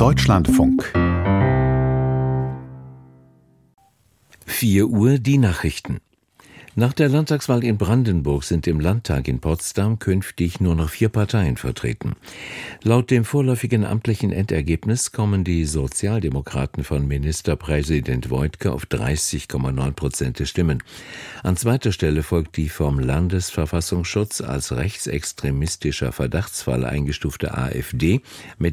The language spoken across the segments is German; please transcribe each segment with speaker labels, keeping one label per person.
Speaker 1: Deutschlandfunk.
Speaker 2: 4 Uhr die Nachrichten. Nach der Landtagswahl in Brandenburg sind im Landtag in Potsdam künftig nur noch 4 Parteien vertreten. Laut dem vorläufigen amtlichen Endergebnis kommen die Sozialdemokraten von Ministerpräsident Woidke auf 30,9% der Stimmen. An zweiter Stelle folgt die vom Landesverfassungsschutz als rechtsextremistischer Verdachtsfall eingestufte AfD mit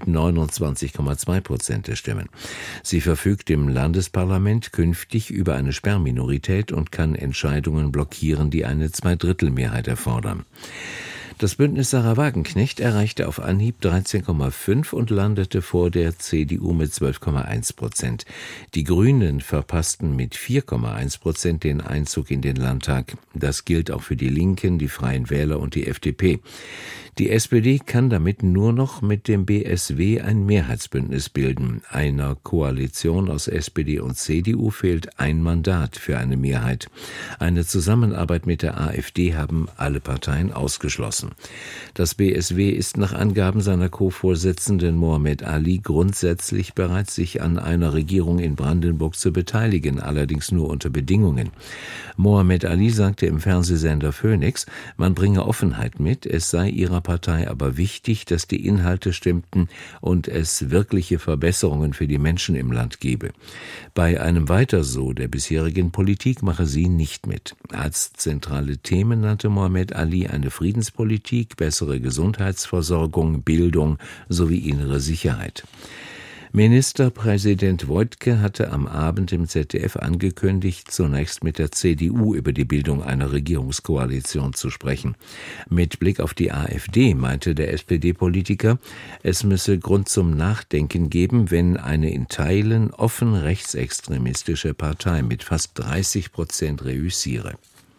Speaker 2: 29,2% der Stimmen. Sie verfügt im Landesparlament künftig über eine Sperrminorität und kann Entscheidungen blockieren, die eine Zweidrittelmehrheit erfordern. Das Bündnis Sahra Wagenknecht erreichte auf Anhieb 13,5 und landete vor der CDU mit 12,1%. Die Grünen verpassten mit 4,1% den Einzug in den Landtag. Das gilt auch für die Linken, die Freien Wähler und die FDP. Die SPD kann damit nur noch mit dem BSW ein Mehrheitsbündnis bilden. Einer Koalition aus SPD und CDU fehlt ein Mandat für eine Mehrheit. Eine Zusammenarbeit mit der AfD haben alle Parteien ausgeschlossen. Das BSW ist nach Angaben seiner Co-Vorsitzenden Mohamed Ali grundsätzlich bereit, sich an einer Regierung in Brandenburg zu beteiligen, allerdings nur unter Bedingungen. Mohamed Ali sagte im Fernsehsender Phoenix, man bringe Offenheit mit, es sei ihrer Partei aber wichtig, dass die Inhalte stimmten und es wirkliche Verbesserungen für die Menschen im Land gebe. Bei einem Weiter so der bisherigen Politik mache sie nicht mit. Als zentrale Themen nannte Mohamed Ali eine Friedenspolitik, bessere Gesundheitsversorgung, Bildung sowie innere Sicherheit. Ministerpräsident Woidke hatte am Abend im ZDF angekündigt, zunächst mit der CDU über die Bildung einer Regierungskoalition zu sprechen. Mit Blick auf die AfD meinte der SPD-Politiker, es müsse Grund zum Nachdenken geben, wenn eine in Teilen offen rechtsextremistische Partei mit fast 30% reüssiere.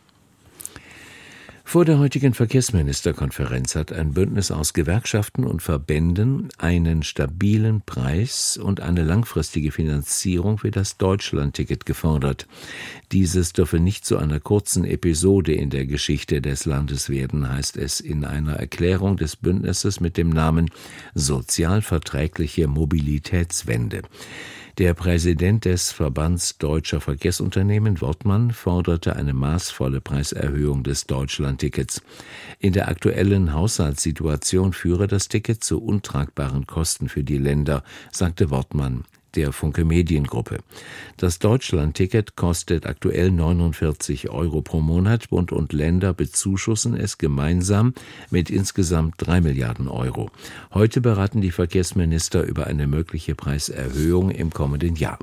Speaker 2: Vor der heutigen Verkehrsministerkonferenz hat ein Bündnis aus Gewerkschaften und Verbänden einen stabilen Preis und eine langfristige Finanzierung für das Deutschlandticket gefordert. Dieses dürfe nicht zu einer kurzen Episode in der Geschichte des Landes werden, heißt es in einer Erklärung des Bündnisses mit dem Namen Sozialverträgliche Mobilitätswende. Der Präsident des Verbands Deutscher Verkehrsunternehmen, Wortmann, forderte eine maßvolle Preiserhöhung des Deutschlandtickets. In der aktuellen Haushaltssituation führe das Ticket zu untragbaren Kosten für die Länder, sagte Wortmann der Funke Mediengruppe. Das Deutschlandticket kostet aktuell 49 € pro Monat. Bund und Länder bezuschussen es gemeinsam mit insgesamt 3 Milliarden €. Heute beraten die Verkehrsminister über eine mögliche Preiserhöhung im kommenden Jahr.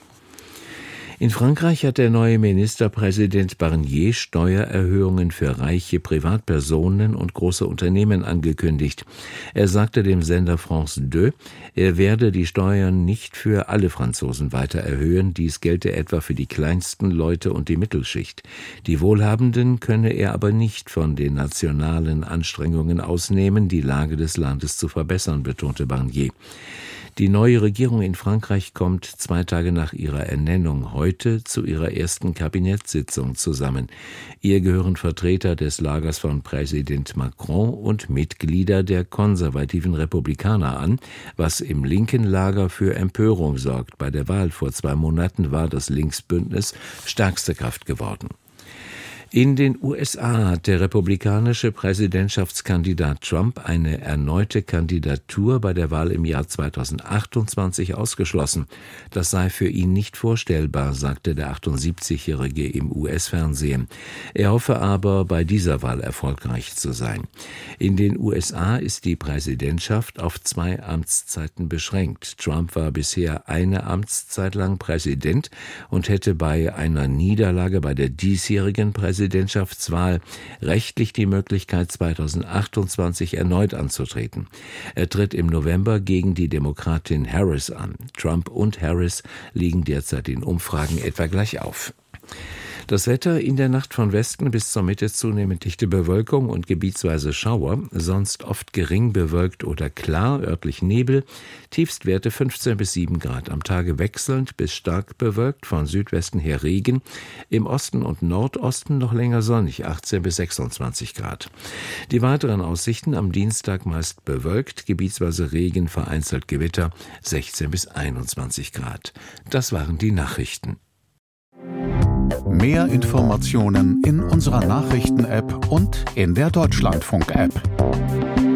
Speaker 2: In Frankreich hat der neue Ministerpräsident Barnier Steuererhöhungen für reiche Privatpersonen und große Unternehmen angekündigt. Er sagte dem Sender France 2, er werde die Steuern nicht für alle Franzosen weiter erhöhen, dies gelte etwa für die kleinsten Leute und die Mittelschicht. Die Wohlhabenden könne er aber nicht von den nationalen Anstrengungen ausnehmen, die Lage des Landes zu verbessern, betonte Barnier. Die neue Regierung in Frankreich kommt 2 Tage nach ihrer Ernennung heute zu ihrer ersten Kabinettssitzung zusammen. Ihr gehören Vertreter des Lagers von Präsident Macron und Mitglieder der konservativen Republikaner an, was im linken Lager für Empörung sorgt. Bei der Wahl vor 2 Monaten war das Linksbündnis stärkste Kraft geworden. In den USA hat der republikanische Präsidentschaftskandidat Trump eine erneute Kandidatur bei der Wahl im Jahr 2028 ausgeschlossen. Das sei für ihn nicht vorstellbar, sagte der 78-Jährige im US-Fernsehen. Er hoffe aber, bei dieser Wahl erfolgreich zu sein. In den USA ist die Präsidentschaft auf 2 Amtszeiten beschränkt. Trump war bisher eine Amtszeit lang Präsident und hätte bei einer Niederlage bei der diesjährigen Präsidentschaftswahl rechtlich die Möglichkeit, 2028 erneut anzutreten. Er tritt im November gegen die Demokratin Harris an. Trump und Harris liegen derzeit in Umfragen etwa gleich auf. Das Wetter: in der Nacht von Westen bis zur Mitte zunehmend dichte Bewölkung und gebietsweise Schauer, sonst oft gering bewölkt oder klar, örtlich Nebel, Tiefstwerte 15 bis 7 Grad, am Tage wechselnd bis stark bewölkt, von Südwesten her Regen, im Osten und Nordosten noch länger sonnig, 18 bis 26 Grad. Die weiteren Aussichten: am Dienstag meist bewölkt, gebietsweise Regen, vereinzelt Gewitter, 16 bis 21 Grad. Das waren die Nachrichten.
Speaker 1: Mehr Informationen in unserer Nachrichten-App und in der Deutschlandfunk-App.